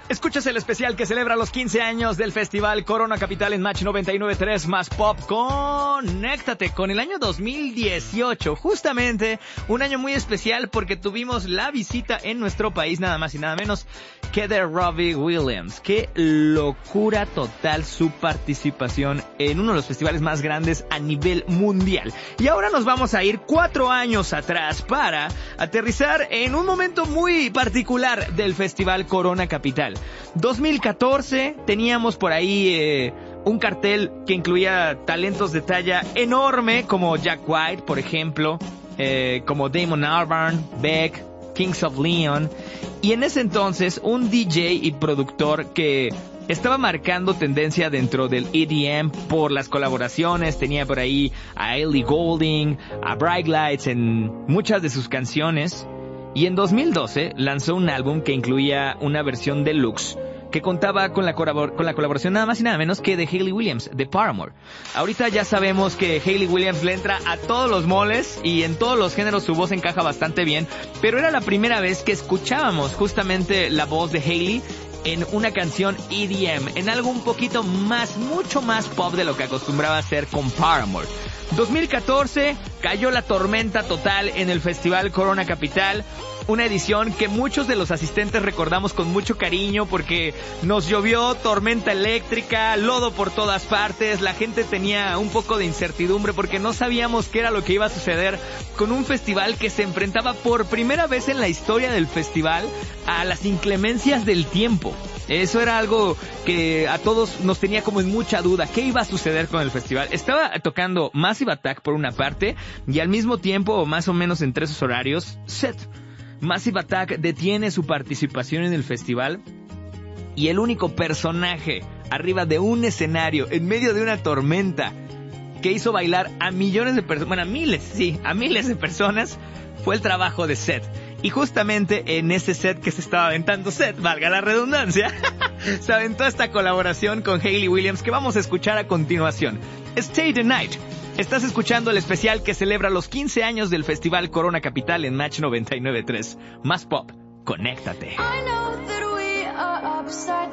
Escuchas el especial que celebra los 15 años del Festival Corona Capital en Match 99.3 más Pop. Conéctate con el año 2018, justamente un año muy especial porque tuvimos la visita en nuestro país nada más y nada menos que de Robbie Williams. Qué locura total su participación en uno de los festivales más grandes a nivel mundial. Y ahora nos vamos a ir 4 años atrás para aterrizar en un momento muy particular del Festival Corona Capital. 2014 teníamos por ahí un cartel que incluía talentos de talla enorme como Jack White, por ejemplo, como Damon Albarn, Beck, Kings of Leon, y en ese entonces un DJ y productor que estaba marcando tendencia dentro del EDM por las colaboraciones. Tenía por ahí a Ellie Goulding, a Bright Lights en muchas de sus canciones. Y en 2012 lanzó un álbum que incluía una versión deluxe que contaba con la colaboración nada más y nada menos que de Hayley Williams, de Paramore. Ahorita ya sabemos que Hayley Williams le entra a todos los moles y en todos los géneros su voz encaja bastante bien, pero era la primera vez que escuchábamos justamente la voz de Hayley en una canción EDM, en algo un poquito más, mucho más pop de lo que acostumbraba a hacer con Paramore. 2014 cayó la tormenta total en el Festival Corona Capital, una edición que muchos de los asistentes recordamos con mucho cariño porque nos llovió tormenta eléctrica, lodo por todas partes, la gente tenía un poco de incertidumbre porque no sabíamos qué era lo que iba a suceder con un festival que se enfrentaba por primera vez en la historia del festival a las inclemencias del tiempo. Eso era algo que a todos nos tenía como en mucha duda. ¿Qué iba a suceder con el festival? Estaba tocando Massive Attack por una parte y al mismo tiempo, más o menos entre esos horarios, Seth. Massive Attack detiene su participación en el festival y el único personaje arriba de un escenario en medio de una tormenta que hizo bailar a millones de personas, bueno, a miles de personas, fue el trabajo de Seth. Y justamente en ese set que se estaba aventando Seth, valga la redundancia, se aventó esta colaboración con Hayley Williams que vamos a escuchar a continuación. Stay the Night. Estás escuchando el especial que celebra los 15 años del Festival Corona Capital en Match 99.3. Más Pop, conéctate. I know that we are upside